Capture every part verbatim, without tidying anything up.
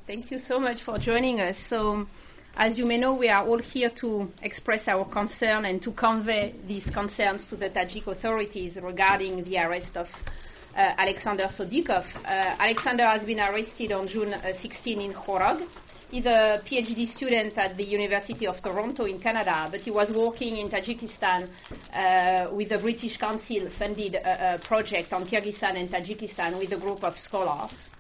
Thank you so much for joining us. So, as you may know, we are all here to express our concern and to convey these concerns to the Tajik authorities regarding the arrest of uh, Alexander Sodikov. Uh, Alexander has been arrested on June sixteenth in Khorog. He's a PhD student at the University of Toronto in Canada, but he was working in Tajikistan uh, with the British Council-funded uh, uh, project on Kyrgyzstan and Tajikistan with a group of scholars.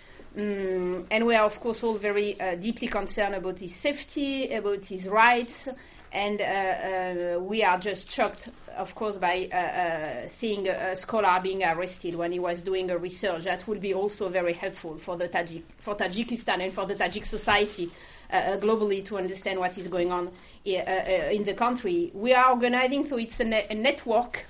Um, and we are, of course, all very uh, deeply concerned about his safety, about his rights, and uh, uh, we are just shocked, of course, by uh, uh, seeing a, a scholar being arrested when he was doing a research. That will be also very helpful for the Tajik, for Tajikistan and for the Tajik society uh, globally to understand what is going on uh, uh, in the country. We are organizing, so it's a, ne- a network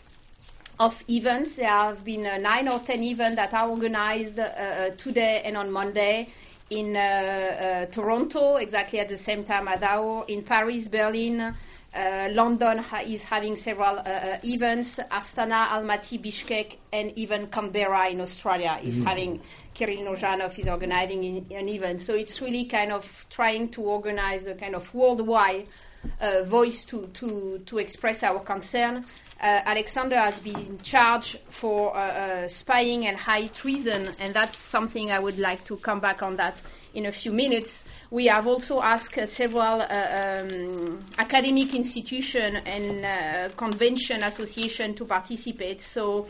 of events. There have been uh, nine or ten events that are organized uh, today and on Monday in uh, uh, Toronto, exactly at the same time as our, in Paris, Berlin, uh, London ha- is having several uh, uh, events, Astana, Almaty, Bishkek, and even Canberra in Australia is mm-hmm. having, Kirill Nojanov is organizing in, an event. So it's really kind of trying to organize a kind of worldwide uh, voice to, to, to express our concern. Uh, Alexander has been charged for uh, uh, spying and high treason, and that's something I would like to come back on that in a few minutes. We have also asked uh, several uh, um, academic institutions and uh, convention associations to participate. So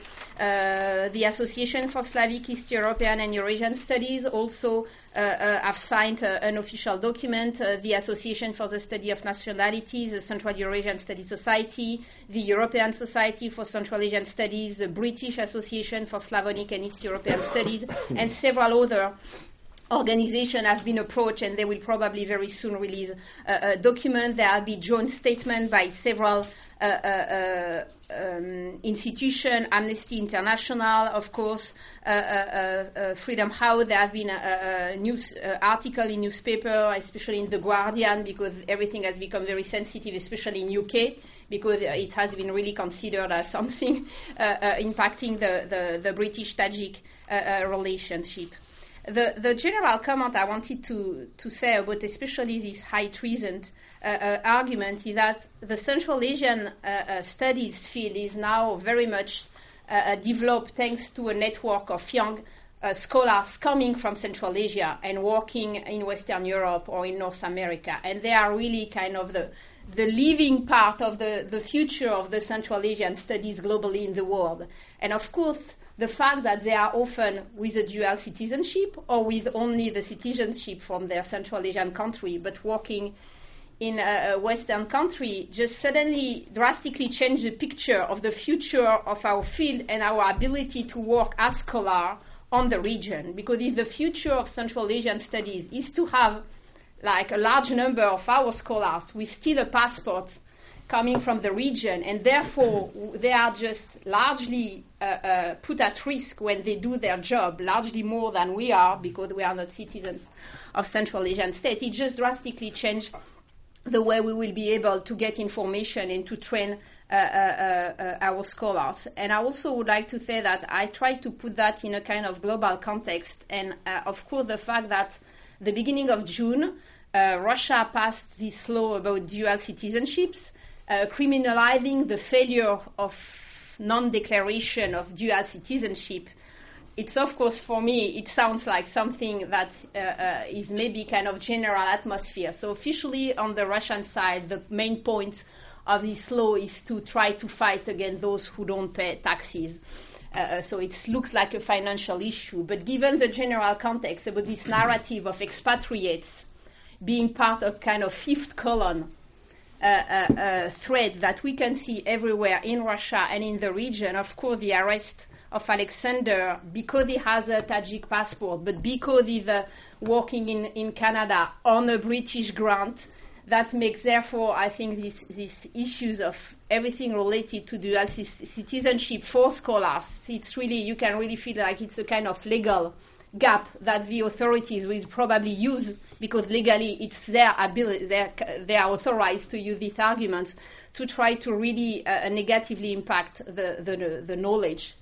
uh, the Association for Slavic, East European and Eurasian Studies also uh, uh, have signed uh, an official document. Uh, the Association for the Study of Nationalities, the Central Eurasian Studies Society, the European Society for Central Asian Studies, the British Association for Slavonic and East European Studies, and several other organizations have been approached, and they will probably very soon release a, a document. There will be joint statement by several uh, uh, um, institutions, Amnesty International, of course, uh, uh, uh, Freedom House. There have been a, a news uh, article in newspaper, especially in The Guardian, because everything has become very sensitive, especially in U K, because it has been really considered as something uh, uh, impacting the, the, the British-Tajik uh, uh, relationship. The, the general comment I wanted to, to say about especially this high treason uh, uh, argument is that the Central Asian uh, uh, studies field is now very much uh, developed thanks to a network of young uh, scholars coming from Central Asia and working in Western Europe or in North America. And they are really kind of the, the living part of the, the future of the Central Asian studies globally in the world. And of course, the fact that they are often with a dual citizenship or with only the citizenship from their Central Asian country, but working in a Western country, just suddenly drastically change the picture of the future of our field and our ability to work as scholars on the region. Because if the future of Central Asian studies is to have like a large number of our scholars with still a passport coming from the region, and therefore they are just largely uh, uh, put at risk when they do their job, largely more than we are because we are not citizens of Central Asian states. It just drastically changed the way we will be able to get information and to train uh, uh, uh, our scholars. And I also would like to say that I try to put that in a kind of global context, and uh, of course the fact that the beginning of June, uh, Russia passed this law about dual citizenships, Uh, criminalizing the failure of non-declaration of dual citizenship. It's, of course, for me, it sounds like something that uh, uh, is maybe kind of general atmosphere. So officially, on the Russian side, the main point of this law is to try to fight against those who don't pay taxes. Uh, so it looks like a financial issue. But given the general context about this narrative of expatriates being part of kind of fifth column Uh, uh, uh, thread that we can see everywhere in Russia and in the region, of course, the arrest of Alexander, because he has a Tajik passport, but because he's uh, working in, in Canada on a British grant, that makes, therefore, I think these these issues of everything related to dual c- citizenship for scholars, it's really, you can really feel like it's a kind of legal gap that the authorities will probably use, because legally it's their ability, they are authorized to use these arguments to try to really uh, negatively impact the, the, the knowledge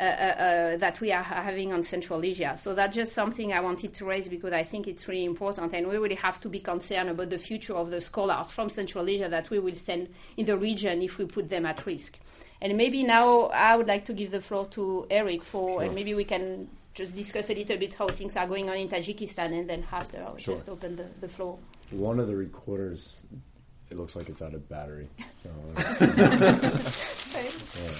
uh, uh, that we are having on Central Asia. So that's just something I wanted to raise because I think it's really important, and we really have to be concerned about the future of the scholars from Central Asia that we will send in the region if we put them at risk. And maybe now I would like to give the floor to Eric for, sure. and maybe we can just discuss a little bit how things are going on in Tajikistan, and then after I'll sure. just open the, the floor. One of the recorders, it looks like it's out of battery. So, yeah.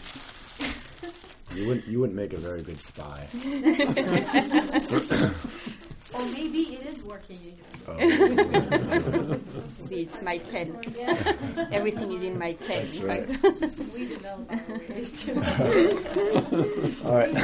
You wouldn't you wouldn't make a very good spy. Or maybe it is working again. Oh. It's my pen. Everything is in my pen. That's right. We develop our ways. All right.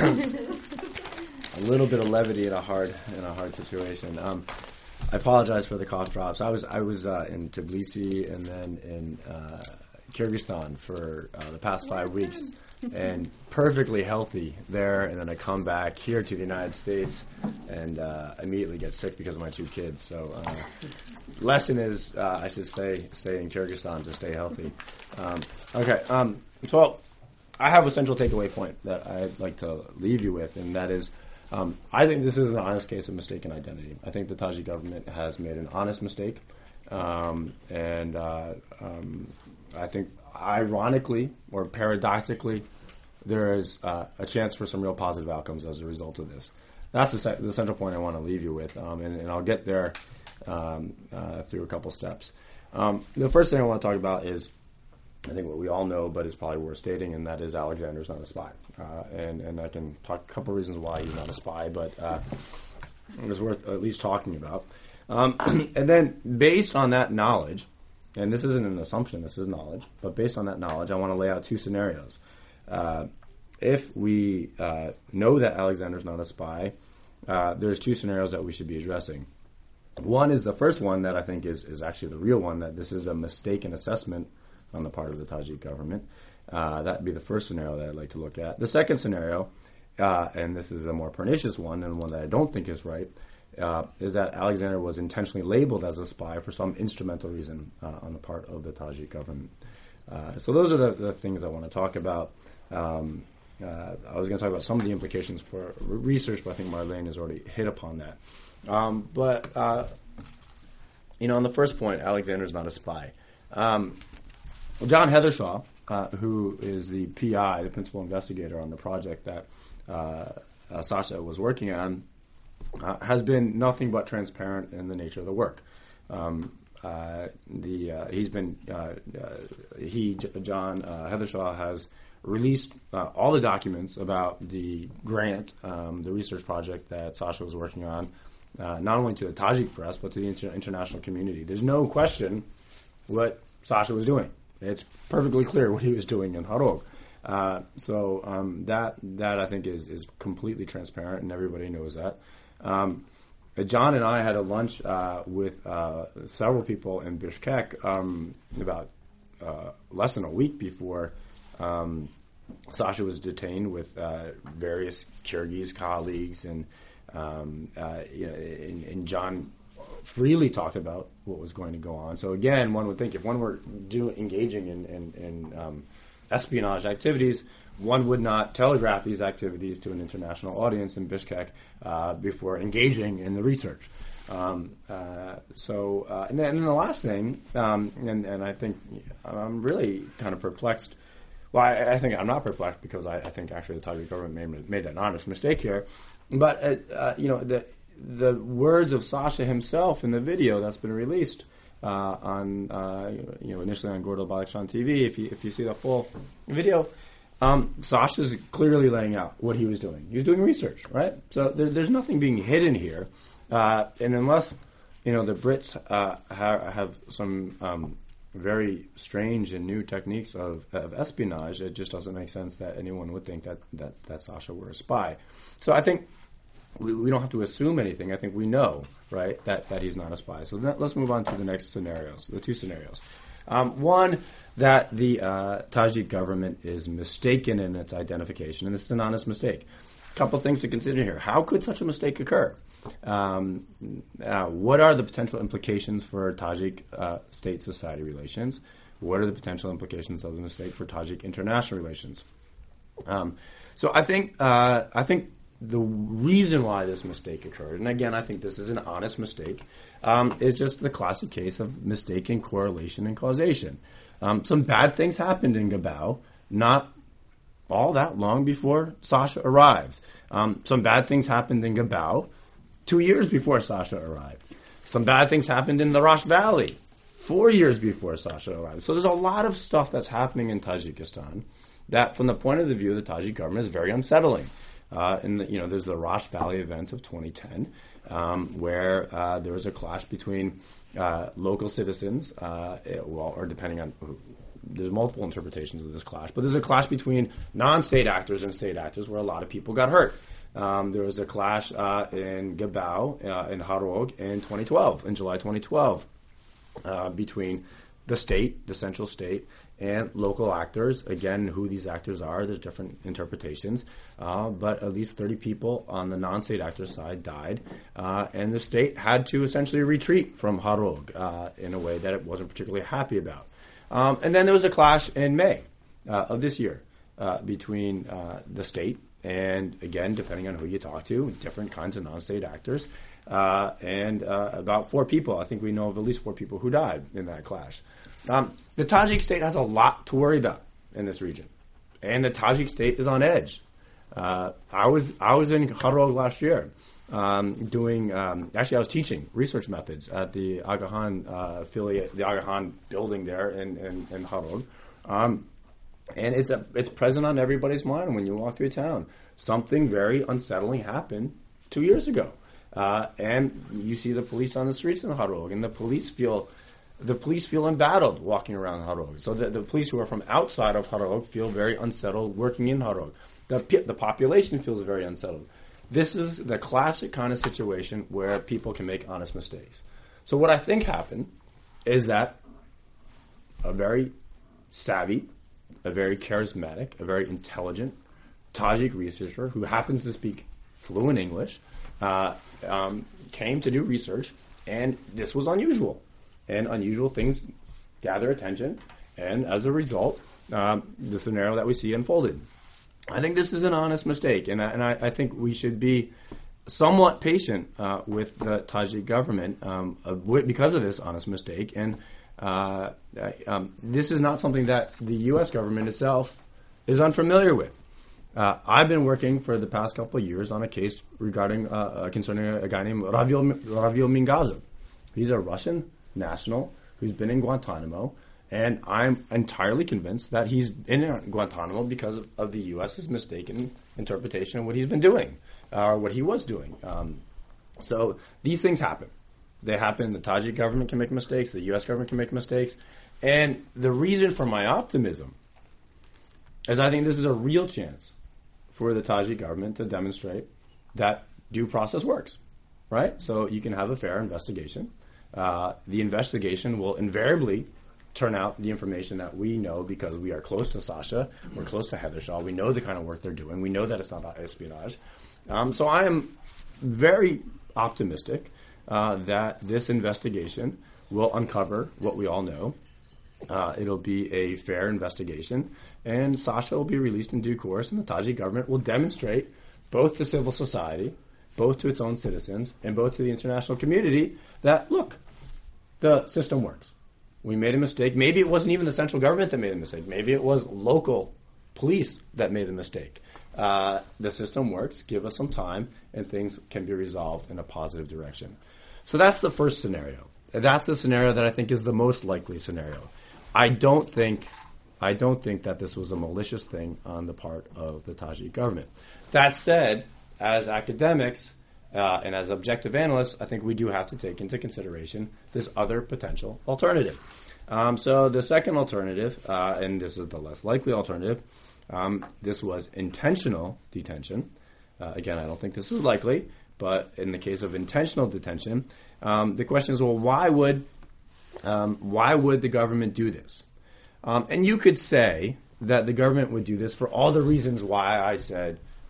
A little bit of levity in a hard in a hard situation. Um, I apologize for the cough drops. I was I was uh, in Tbilisi and then in uh, Kyrgyzstan for uh, the past five weeks. And perfectly healthy there, and then I come back here to the United States and uh, immediately get sick because of my two kids. So, uh, lesson is uh, I should stay stay in Kyrgyzstan to stay healthy. Um, okay, um, so I have a central takeaway point that I'd like to leave you with, and that is, um, I think this is an honest case of mistaken identity. I think the Tajik government has made an honest mistake, um, and uh, um, I think. Ironically or paradoxically, there is uh, a chance for some real positive outcomes as a result of this. That's the, ce- the central point I want to leave you with, um, and, and I'll get there um, uh, through a couple steps. Um, the first thing I want to talk about is, I think what we all know, but is probably worth stating, and that is Alexander's not a spy. Uh, and, and I can talk a couple reasons why he's not a spy, but uh, it's worth at least talking about. Um, and then, based on that knowledge, and this isn't an assumption, this is knowledge, but based on that knowledge, I want to lay out two scenarios. Uh, if we uh, know that Alexander's not a spy, uh, there's two scenarios that we should be addressing. One is the first one that I think is, is actually the real one, that this is a mistaken assessment on the part of the Tajik government. Uh, that would be the first scenario that I'd like to look at. The second scenario, uh, and this is a more pernicious one and one that I don't think is right, Uh, is that Alexander was intentionally labeled as a spy for some instrumental reason uh, on the part of the Tajik government. Uh, so those are the, the things I want to talk about. Um, uh, I was going to talk about some of the implications for research, but I think Marlene has already hit upon that. Um, but, uh, you know, on the first point, Alexander's not a spy. Um, well, John Heathershaw, uh, who is the P I, the principal investigator on the project that uh, uh, Sasha was working on, Uh, has been nothing but transparent in the nature of the work. Um, uh, the uh, he's been uh, uh, he J- John uh, Heathershaw has released uh, all the documents about the grant, um, the research project that Sasha was working on, uh, not only to the Tajik press but to the inter- international community. There's no question what Sasha was doing. It's perfectly clear what he was doing in Harog. Uh, so um, that that I think is is completely transparent, and everybody knows that. Um, John and I had a lunch uh, with uh, several people in Bishkek um, about uh, less than a week before um, Sasha was detained with uh, various Kyrgyz colleagues, and, um, uh, you know, and, and John freely talked about what was going to go on. So again, one would think if one were do, engaging in, in, in um, espionage activities, one would not telegraph these activities to an international audience in Bishkek uh, before engaging in the research. Um, uh, so, uh, and, then, and then the last thing, um, and, and I think I'm really kind of perplexed. Well, I, I think I'm not perplexed because I, I think actually the Tajik government made, made an honest mistake here. But, uh, uh, you know, the the words of Sasha himself in the video that's been released uh, on, uh, you know, initially on Gordel Balakshan T V, if you, if you see the full video, Um, Sasha's clearly laying out what he was doing. He was doing research, right? So there, there's nothing being hidden here. Uh, and unless, you know, the Brits uh, ha- have some um, very strange and new techniques of, of espionage, it just doesn't make sense that anyone would think that, that, that Sasha were a spy. So I think we, we don't have to assume anything. I think we know, right, that, that he's not a spy. So that, let's move on to the next scenarios, the two scenarios. Um, one, that the uh, Tajik government is mistaken in its identification, and it's an honest mistake. A couple things to consider here. How could such a mistake occur? Um, uh, what are the potential implications for Tajik uh, state-society relations? What are the potential implications of the mistake for Tajik international relations? Um, so I think uh, I think the reason why this mistake occurred, and again, I think this is an honest mistake, um, is just the classic case of mistaken correlation and causation. Um, some bad things happened in Gabao, not all that long before Sasha arrived. Um, some bad things happened in Gabao two years before Sasha arrived. Some bad things happened in the Rosh Valley four years before Sasha arrived. So there's a lot of stuff that's happening in Tajikistan that, from the point of the view of the Tajik government, is very unsettling. Uh, and, the, you know, there's the Rosh Valley events of twenty ten, um, where uh, there was a clash between uh, local citizens, uh, well, or depending on who, there's multiple interpretations of this clash, but there's a clash between non-state actors and state actors where a lot of people got hurt. Um, there was a clash uh, in Gabao, uh, in Harog in twenty twelve, in July twenty twelve, uh, between the state, the central state, and local actors. Again, who these actors are, there's different interpretations, uh, but at least thirty people on the non-state actor side died, uh, and the state had to essentially retreat from Harog uh, in a way that it wasn't particularly happy about. Um, and then there was a clash in May uh, of this year uh, between uh, the state and, again, depending on who you talk to, different kinds of non-state actors, uh, and uh, about four people. I think we know of at least four people who died in that clash. Um, the Tajik state has a lot to worry about in this region, and the Tajik state is on edge. Uh, I was I was in Harog last year, um, doing um, actually I was teaching research methods at the Agahan uh, affiliate, the Agahan building there in in, in Harog, um, and it's a, it's present on everybody's mind when you walk through town. Something very unsettling happened two years ago, uh, and you see the police on the streets in Harog, and the police feel. The police feel embattled walking around Harog. So the, the police who are from outside of Harog feel very unsettled working in Harog. The, the population feels very unsettled. This is the classic kind of situation where people can make honest mistakes. So what I think happened is that a very savvy, a very charismatic, a very intelligent Tajik researcher who happens to speak fluent English uh, um, came to do research, and this was unusual. And unusual things gather attention, and as a result, um, the scenario that we see unfolded. I think this is an honest mistake, and I, and I, I think we should be somewhat patient uh, with the Tajik government um, uh, because of this honest mistake. And uh, um, this is not something that the U S government itself is unfamiliar with. Uh, I've been working for the past couple of years on a case regarding uh, uh, concerning a, a guy named Ravil, Ravil Mingazov. He's a Russian national who's been in Guantanamo, and I'm entirely convinced that he's in Guantanamo because of, of the U S's mistaken interpretation of what he's been doing, or uh, what he was doing. Um, so these things happen. They happen. The Tajik government can make mistakes. The U S government can make mistakes. And the reason for my optimism is I think this is a real chance for the Tajik government to demonstrate that due process works, right? So you can have a fair investigation. Uh, the investigation will invariably turn out the information that we know because we are close to Sasha, we're close to Heather Shaw, we know the kind of work they're doing, we know that it's not espionage. Um, so I am very optimistic uh, that this investigation will uncover what we all know. Uh, it'll be a fair investigation, and Sasha will be released in due course, and the Tajik government will demonstrate both to civil society, both to its own citizens, and both to the international community that, look, the system works. We made a mistake. Maybe it wasn't even the central government that made a mistake. Maybe it was local police that made a mistake. Uh, the system works. Give us some time, and things can be resolved in a positive direction. So that's the first scenario. That's the scenario that I think is the most likely scenario. I don't think, I don't think that this was a malicious thing on the part of the Tajik government. That said, as academics uh, and as objective analysts, I think we do have to take into consideration this other potential alternative. Um, so the second alternative, uh, and this is the less likely alternative, um, this was intentional detention. Uh, again, I don't think this is likely, but in the case of intentional detention, um, the question is, well, why would um, why would the government do this? Um, and you could say that the government would do this for all the reasons why I said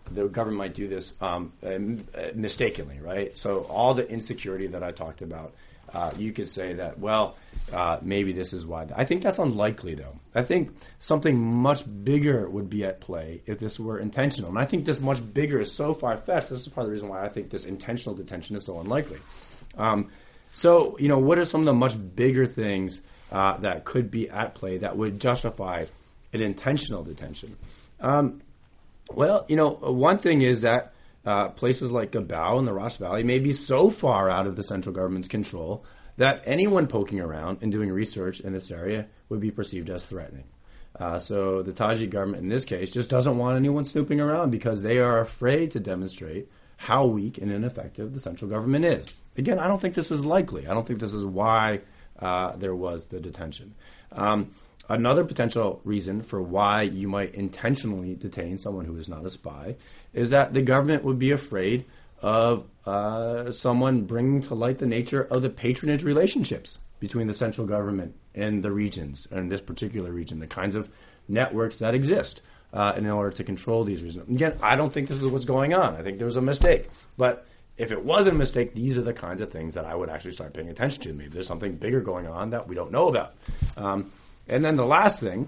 the government might do this um, uh, mistakenly, right? So all the insecurity that I talked about, uh, you could say that, well, uh, maybe this is why. I think that's unlikely, though. I think something much bigger would be at play if this were intentional. And I think this much bigger is so far-fetched. This is part of the reason why I think this intentional detention is so unlikely. Um, so, you know, what are some of the much bigger things uh, that could be at play that would justify an intentional detention? Um, well, you know, one thing is that uh, places like Gabao and the Rosh Valley may be so far out of the central government's control that anyone poking around and doing research in this area would be perceived as threatening. Uh, so the Tajik government in this case just doesn't want anyone snooping around because they are afraid to demonstrate how weak and ineffective the central government is. Again, I don't think this is likely. I don't think this is why uh, there was the detention. Um, Another potential reason for why you might intentionally detain someone who is not a spy is that the government would be afraid of uh, someone bringing to light the nature of the patronage relationships between the central government and the regions, and this particular region, the kinds of networks that exist uh, in order to control these regions. Again, I don't think this is what's going on. I think there was a mistake. But if it was a mistake, these are the kinds of things that I would actually start paying attention to. Maybe there's something bigger going on that we don't know about. Um, And then the last thing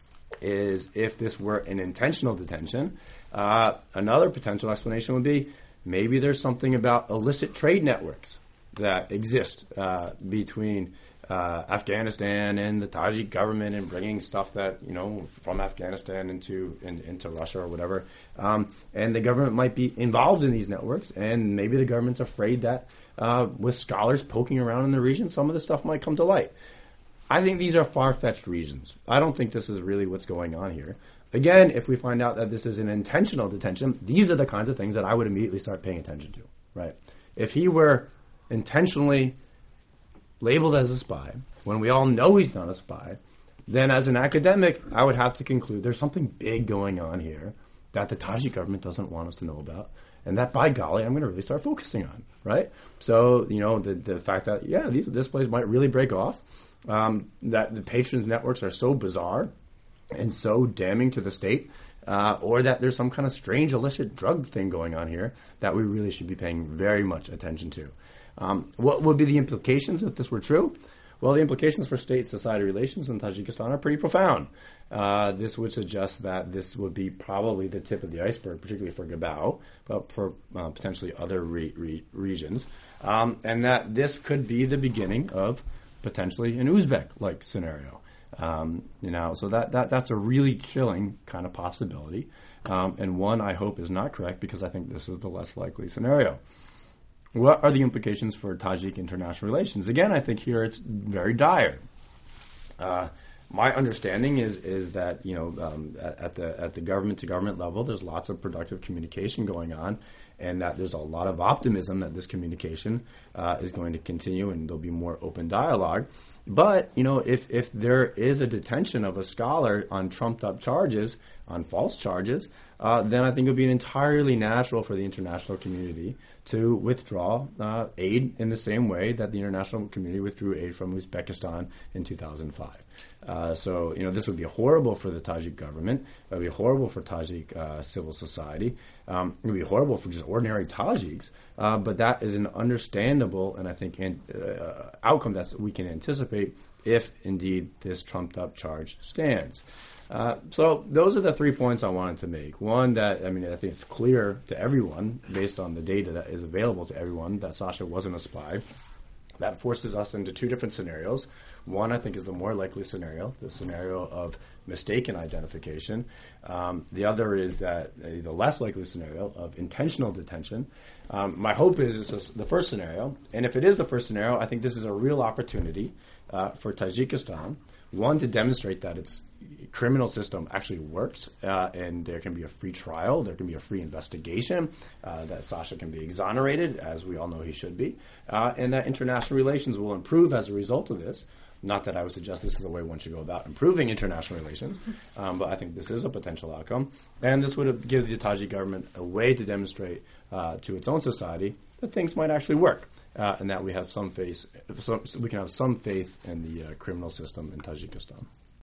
is, if this were an intentional detention, uh, another potential explanation would be maybe there's something about illicit trade networks that exist uh, between uh, Afghanistan and the Tajik government and bringing stuff that, you know, from Afghanistan into in, into Russia or whatever. Um, and the government might be involved in these networks, and maybe the government's afraid that uh, with scholars poking around in the region, some of this stuff might come to light. I think these are far-fetched reasons. I don't think this is really what's going on here. Again, if we find out that this is an intentional detention, these are the kinds of things that I would immediately start paying attention to, right? If he were intentionally labeled as a spy, when we all know he's not a spy, then as an academic, I would have to conclude there's something big going on here that the Tajik government doesn't want us to know about, and that, by golly, I'm going to really start focusing on, right? So, you know, the, the fact that, yeah, these, this place might really break off, Um, that the patrons networks are so bizarre and so damning to the state, uh, or that there's some kind of strange illicit drug thing going on here that we really should be paying very much attention to. Um, what would be the implications if this were true? Well, the implications for state-society relations in Tajikistan are pretty profound. Uh, this would suggest that this would be probably the tip of the iceberg, particularly for Gabao, but for uh, potentially other re- re- regions, um, and that this could be the beginning of potentially an Uzbek-like scenario. Um, you know, so that, that that's a really chilling kind of possibility, um, and one I hope is not correct, because I think this is the less likely scenario. What are the implications for Tajik international relations? Again, I think here it's very dire. Uh, my understanding is is that, you know, um, at, at the at the government to government level, there's lots of productive communication going on, and that there's a lot of optimism that this communication uh, is going to continue, and there'll be more open dialogue. But, you know, if if there is a detention of a scholar on trumped up charges, on false charges, uh, then I think it would be entirely natural for the international community to withdraw uh, aid in the same way that the international community withdrew aid from Uzbekistan in two thousand five. Uh, so, you know, this would be horrible for the Tajik government. It would be horrible for Tajik uh, civil society. Um, it would be horrible for just ordinary Tajiks. Uh, but that is an understandable and I think an, uh, outcome that we can anticipate if indeed this trumped up charge stands. Uh, so those are the three points I wanted to make. One, that, I mean, I think it's clear to everyone, based on the data that is available to everyone, that Sasha wasn't a spy. That forces us into two different scenarios. One, I think, is the more likely scenario, the scenario of mistaken identification. Um, the other is that uh, the less likely scenario of intentional detention. Um, my hope is it's just the first scenario. And if it is the first scenario, I think this is a real opportunity uh, for Tajikistan, one, to demonstrate that its criminal system actually works, uh, and there can be a free trial, there can be a free investigation, uh, that Sasha can be exonerated, as we all know he should be, uh, and that international relations will improve as a result of this. Not that I would suggest this is the way one should go about improving international relations, um, but I think this is a potential outcome. And this would give the Tajik government a way to demonstrate uh, to its own society that things might actually work, uh, and that we have some faith, some, we can have some faith in the uh, criminal system in Tajikistan.